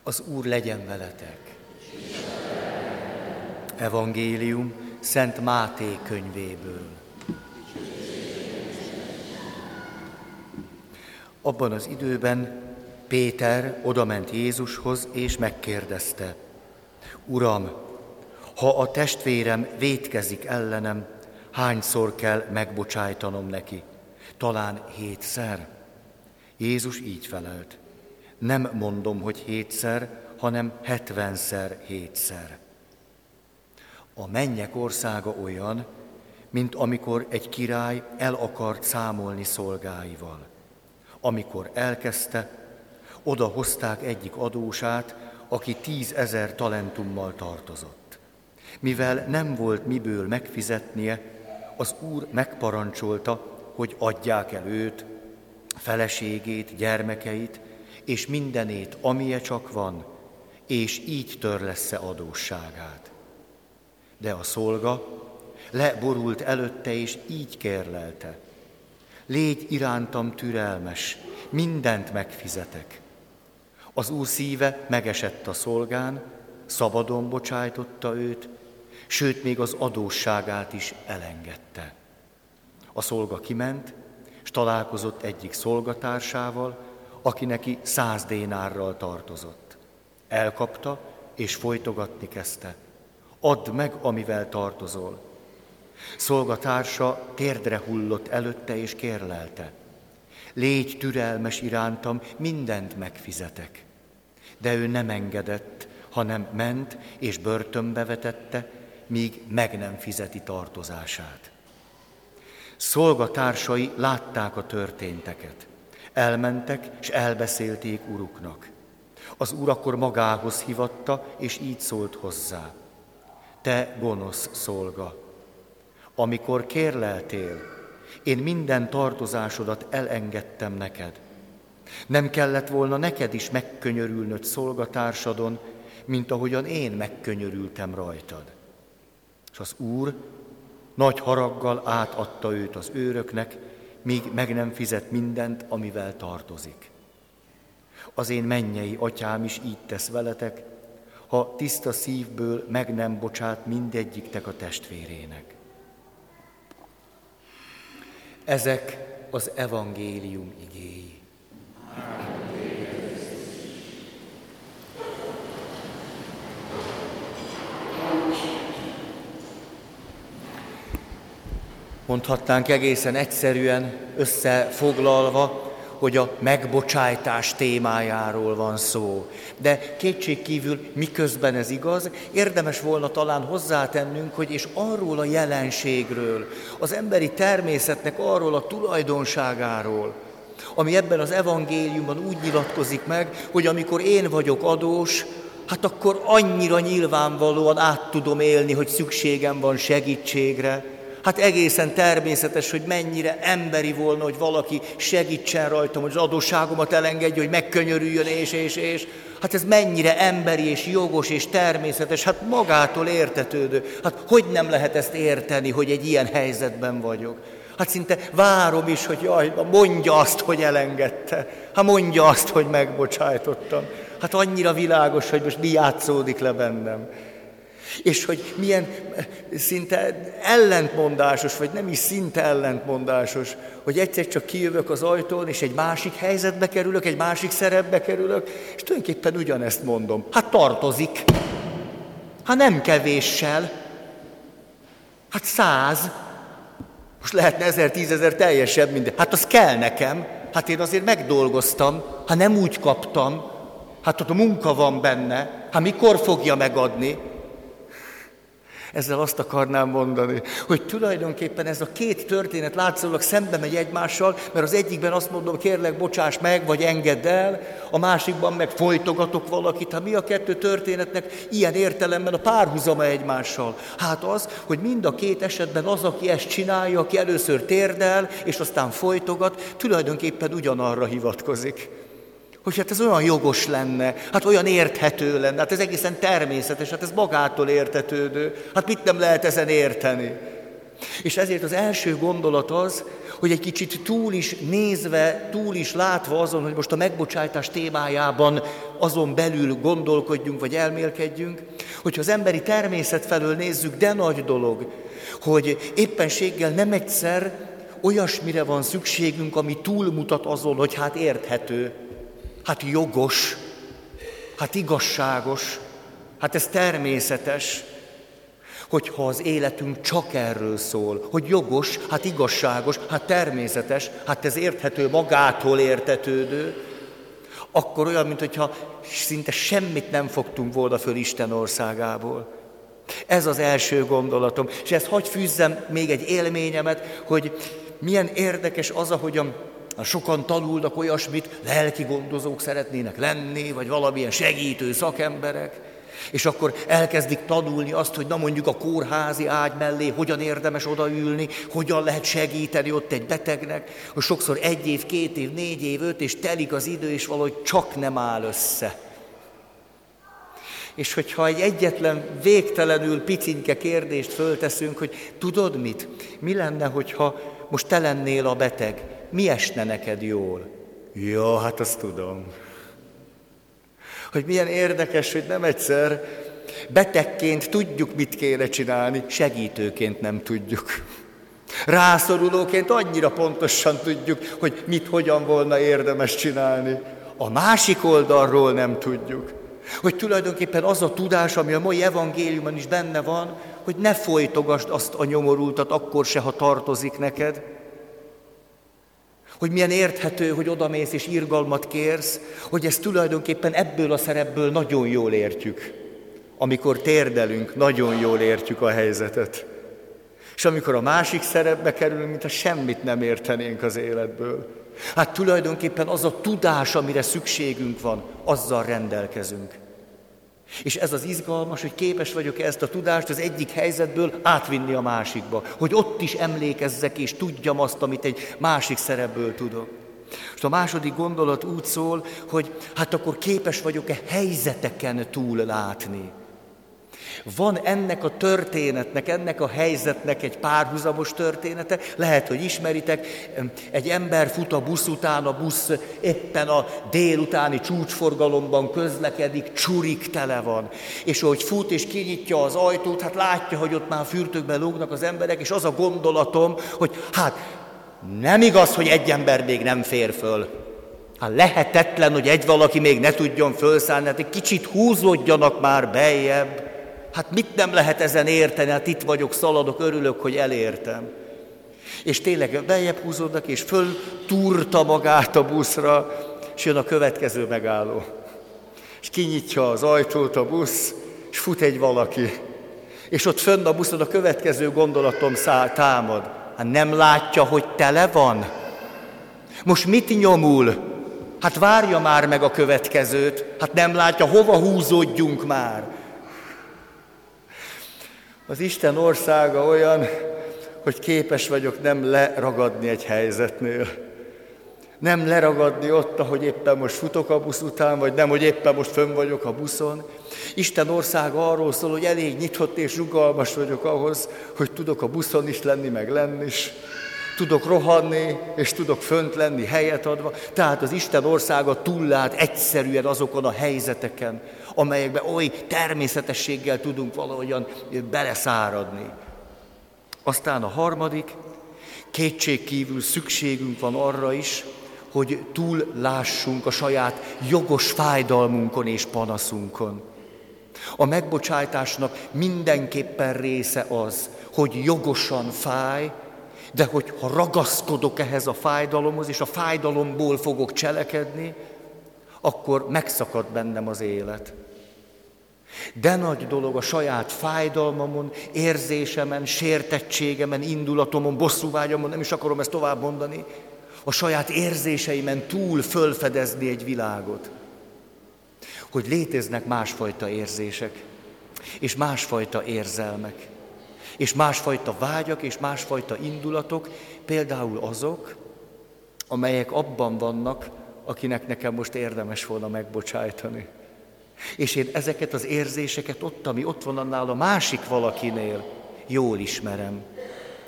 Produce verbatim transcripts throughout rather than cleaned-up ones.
Az Úr legyen veletek. Evangélium Szent Máté könyvéből. Abban az időben Péter odament Jézushoz, és megkérdezte: Uram, ha a testvérem vétkezik ellenem, hányszor kell megbocsájtanom neki? Talán hétszer? Jézus így felelt: Nem mondom, hogy hétszer, hanem hetvenszer hétszer. A mennyek országa olyan, mint amikor egy király el akart számolni szolgáival. Amikor elkezdte, oda hozták egyik adósát, aki tízezer talentummal tartozott. Mivel nem volt miből megfizetnie, az úr megparancsolta, hogy adják el őt, feleségét, gyermekeit, és mindenét, amilyen csak van, és így törlessze adósságát. De a szolga leborult előtte, és így kérlelte: Légy irántam türelmes, mindent megfizetek. Az úr szíve megesett a szolgán, szabadon bocsájtotta őt, sőt, még az adósságát is elengedte. A szolga kiment, és találkozott egyik szolgatársával, aki neki száz dénárral tartozott. Elkapta, és folytogatni kezdte: Add meg, amivel tartozol. Szolgatársa térdre hullott előtte, és kérlelte: Légy türelmes irántam, mindent megfizetek. De ő nem engedett, hanem ment, és börtönbe vetette, míg meg nem fizeti tartozását. Szolgatársai látták a történteket. Elmentek, és elbeszélték uruknak. Az úr akkor magához hívatta, és így szólt hozzá: Te gonosz szolga! Amikor kérleltél, én minden tartozásodat elengedtem neked. Nem kellett volna neked is megkönyörülnöd szolgatársadon, mint ahogyan én megkönyörültem rajtad. És az úr nagy haraggal átadta őt az őröknek, míg meg nem fizet mindent, amivel tartozik. Az én mennyei atyám is így tesz veletek, ha tiszta szívből meg nem bocsát mindegyiktek a testvérének. Ezek az evangélium igéi. Mondhatnánk egészen egyszerűen összefoglalva, hogy a megbocsájtás témájáról van szó. De kétségkívül, miközben ez igaz, érdemes volna talán hozzátennünk, hogy és arról a jelenségről, az emberi természetnek arról a tulajdonságáról, ami ebben az evangéliumban úgy nyilatkozik meg, hogy amikor én vagyok adós, hát akkor annyira nyilvánvalóan át tudom élni, hogy szükségem van segítségre. Hát egészen természetes, hogy mennyire emberi volna, hogy valaki segítsen rajtam, hogy az adósságomat elengedje, hogy megkönyörüljön, és, és, és. Hát ez mennyire emberi, és jogos, és természetes, hát magától értetődő. Hát hogy nem lehet ezt érteni, hogy egy ilyen helyzetben vagyok? Hát szinte várom is, hogy jaj, mondja azt, hogy elengedte. Hát mondja azt, hogy megbocsájtottam. Hát annyira világos, hogy most mi játszódik le bennem. És hogy milyen szinte ellentmondásos, vagy nem is szinte ellentmondásos, hogy egyszer csak kijövök az ajtón, és egy másik helyzetbe kerülök, egy másik szerepbe kerülök, és tulajdonképpen ugyanezt mondom. Hát tartozik. Hát nem kevéssel. Hát száz. Most lehetne ezer, tízezer teljesebb minden. Hát az kell nekem. Hát én azért megdolgoztam. Hát nem úgy kaptam. Hát ott a munka van benne. Hát mikor fogja megadni? Ezzel azt akarnám mondani, hogy tulajdonképpen ez a két történet látszólag szembe megy egymással, mert az egyikben azt mondom, kérlek, bocsáss meg, vagy engedd el, a másikban meg folytogatok valakit. Hát mi a kettő történetnek ilyen értelemben a párhuzama egymással? Hát az, hogy mind a két esetben az, aki ezt csinálja, aki először térdel, és aztán folytogat, tulajdonképpen ugyanarra hivatkozik. Hogy hát ez olyan jogos lenne, hát olyan érthető lenne, hát ez egészen természetes, hát ez magától értetődő, hát mit nem lehet ezen érteni? És ezért az első gondolat az, hogy egy kicsit túl is nézve, túl is látva azon, hogy most a megbocsájtás témájában azon belül gondolkodjunk, vagy elmélkedjünk, hogyha az emberi természet felől nézzük, de nagy dolog, hogy éppenséggel nem egyszer olyasmire van szükségünk, ami túlmutat azon, hogy hát érthető, hát jogos, hát igazságos, hát ez természetes, hogyha az életünk csak erről szól, hogy jogos, hát igazságos, hát természetes, hát ez érthető, magától értetődő, akkor olyan, mintha szinte semmit nem fogtunk volna föl Isten országából. Ez az első gondolatom. És ezt hadd fűzzem még egy élményemet, hogy milyen érdekes az, ahogyan sokan tanulnak olyasmit, lelki gondozók szeretnének lenni, vagy valamilyen segítő szakemberek, és akkor elkezdik tanulni azt, hogy na mondjuk a kórházi ágy mellé hogyan érdemes odaülni, hogyan lehet segíteni ott egy betegnek, hogy sokszor egy év, két év, négy év, öt, és telik az idő, és valahogy csak nem áll össze. És hogyha egy egyetlen, végtelenül picinke kérdést fölteszünk, hogy tudod mit? Mi lenne, hogyha most te lennél a beteg? Mi esne neked jól? Ja, hát azt tudom. Hogy milyen érdekes, hogy nem egyszer betegként tudjuk, mit kéne csinálni, segítőként nem tudjuk. Rászorulóként annyira pontosan tudjuk, hogy mit, hogyan volna érdemes csinálni. A másik oldalról nem tudjuk. Hogy tulajdonképpen az a tudás, ami a mai evangéliumban is benne van, hogy ne folytogasd azt a nyomorultat akkor se, ha tartozik neked. Hogy milyen érthető, hogy odamész és irgalmat kérsz, hogy ezt tulajdonképpen ebből a szerepből nagyon jól értjük. Amikor térdelünk, nagyon jól értjük a helyzetet. És amikor a másik szerepbe kerülünk, mintha semmit nem értenénk az életből. Hát tulajdonképpen az a tudás, amire szükségünk van, azzal rendelkezünk. És ez az izgalmas, hogy képes vagyok ezt a tudást az egyik helyzetből átvinni a másikba. Hogy ott is emlékezzek és tudjam azt, amit egy másik szerepből tudok. És a második gondolat úgy szól, hogy hát akkor képes vagyok-e helyzeteken túl látni. Van ennek a történetnek, ennek a helyzetnek egy párhuzamos története, lehet, hogy ismeritek, egy ember fut a busz után, a busz éppen a délutáni csúcsforgalomban közlekedik, csurik tele van. És ahogy fut és kinyitja az ajtót, hát látja, hogy ott már fürtökben lógnak az emberek, és az a gondolatom, hogy hát nem igaz, hogy egy ember még nem fér föl. Hát lehetetlen, hogy egy valaki még ne tudjon fölszállni, hát egy kicsit húzódjanak már beljebb. Hát mit nem lehet ezen érteni, hát itt vagyok, szaladok, örülök, hogy elértem. És tényleg beljebb húzódnak, és föltúrta magát a buszra, és jön a következő megálló. És kinyitja az ajtót a busz, és fut egy valaki. És ott fönn a buszon a következő gondolatom szá- támad. Hát nem látja, hogy tele van? Most mit nyomul? Hát várja már meg a következőt. Hát nem látja, hova húzódjunk már? Az Isten országa olyan, hogy képes vagyok nem leragadni egy helyzetnél. Nem leragadni ott, ahogy éppen most futok a busz után, vagy nem, hogy éppen most fönn vagyok a buszon. Isten országa arról szól, hogy elég nyitott és rugalmas vagyok ahhoz, hogy tudok a buszon is lenni, meg lenni is. Tudok rohanni, és tudok fönt lenni helyet adva. Tehát az Isten országa túllát egyszerűen azokon a helyzeteken, amelyekben oly természetességgel tudunk valahogyan beleszáradni. Aztán a harmadik, kétségkívül szükségünk van arra is, hogy túllássunk a saját jogos fájdalmunkon és panaszunkon. A megbocsájtásnak mindenképpen része az, hogy jogosan fáj, de hogy ha ragaszkodok ehhez a fájdalomhoz, és a fájdalomból fogok cselekedni, akkor megszakad bennem az élet. De nagy dolog a saját fájdalmamon, érzésemen, sértettségemen, indulatomon, bosszúvágyamon, nem is akarom ezt tovább mondani, a saját érzéseimen túl fölfedezni egy világot. Hogy léteznek másfajta érzések, és másfajta érzelmek, és másfajta vágyak, és másfajta indulatok, például azok, amelyek abban vannak, akinek nekem most érdemes volna megbocsájtani. És én ezeket az érzéseket ott, ami ott van annál a másik valakinél, jól ismerem.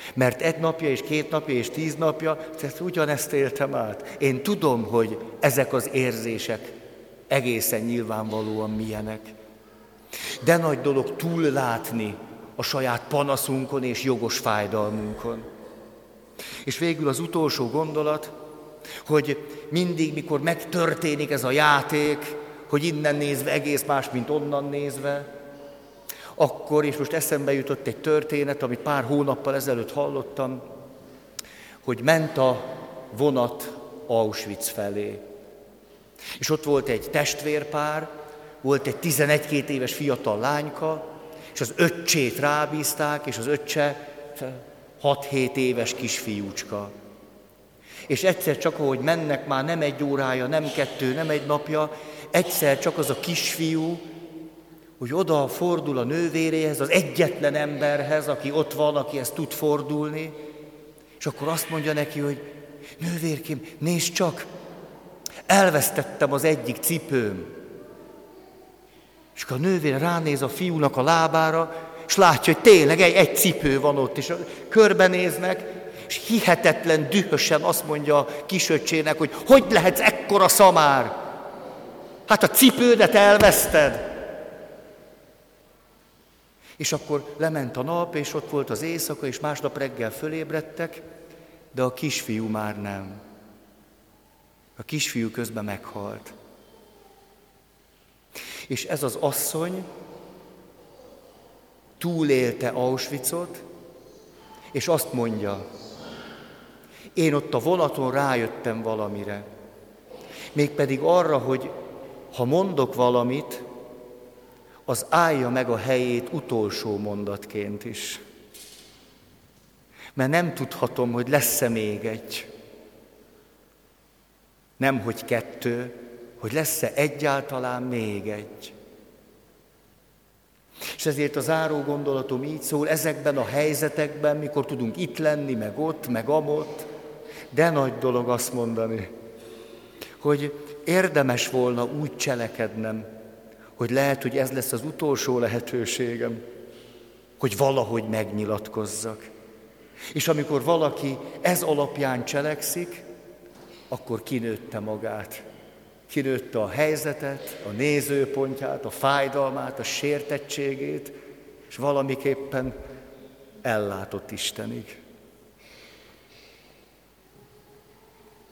Mert egy napja, és két napja, és tíz napja, tehát ugyanezt éltem át. Én tudom, hogy ezek az érzések egészen nyilvánvalóan milyenek. De nagy dolog túllátni a saját panaszunkon és jogos fájdalmunkon. És végül az utolsó gondolat, hogy mindig, mikor megtörténik ez a játék, hogy innen nézve egész más, mint onnan nézve, akkor, és most eszembe jutott egy történet, amit pár hónappal ezelőtt hallottam, hogy ment a vonat Auschwitz felé. És ott volt egy testvérpár, volt egy tizenegy-két éves fiatal lányka, és az öccsét rábízták, és az öccse hat-hét éves kisfiúcska. És egyszer csak, ahogy mennek, már nem egy órája, nem kettő, nem egy napja, egyszer csak az a kisfiú, hogy oda fordul a nővéréhez, az egyetlen emberhez, aki ott van, akihez tud fordulni, és akkor azt mondja neki, hogy nővérkém, nézd csak, elvesztettem az egyik cipőm. És akkor a nővér ránéz a fiúnak a lábára, és látja, hogy tényleg egy, egy cipő van ott, és körbenéznek, és hihetetlen dühösen azt mondja a kisöccsének, hogy hogy lehetsz ekkora szamár? Hát a cipődet elveszted. És akkor lement a nap, és ott volt az éjszaka, és másnap reggel fölébredtek, de a kisfiú már nem. A kisfiú közben meghalt. És ez az asszony túlélte Auschwitzot, és azt mondja, én ott a vonaton rájöttem valamire. Mégpedig arra, hogy ha mondok valamit, az állja meg a helyét utolsó mondatként is. Mert nem tudhatom, hogy lesz-e még egy. Nem, hogy kettő, hogy lesz-e egyáltalán még egy. És ezért a záró gondolatom így szól, ezekben a helyzetekben, mikor tudunk itt lenni, meg ott, meg amott, de nagy dolog azt mondani, hogy érdemes volna úgy cselekednem, hogy lehet, hogy ez lesz az utolsó lehetőségem, hogy valahogy megnyilatkozzak. És amikor valaki ez alapján cselekszik, akkor kinőtte magát. Kinőtte a helyzetet, a nézőpontját, a fájdalmát, a sértettségét, és valamiképpen ellátott Istenig.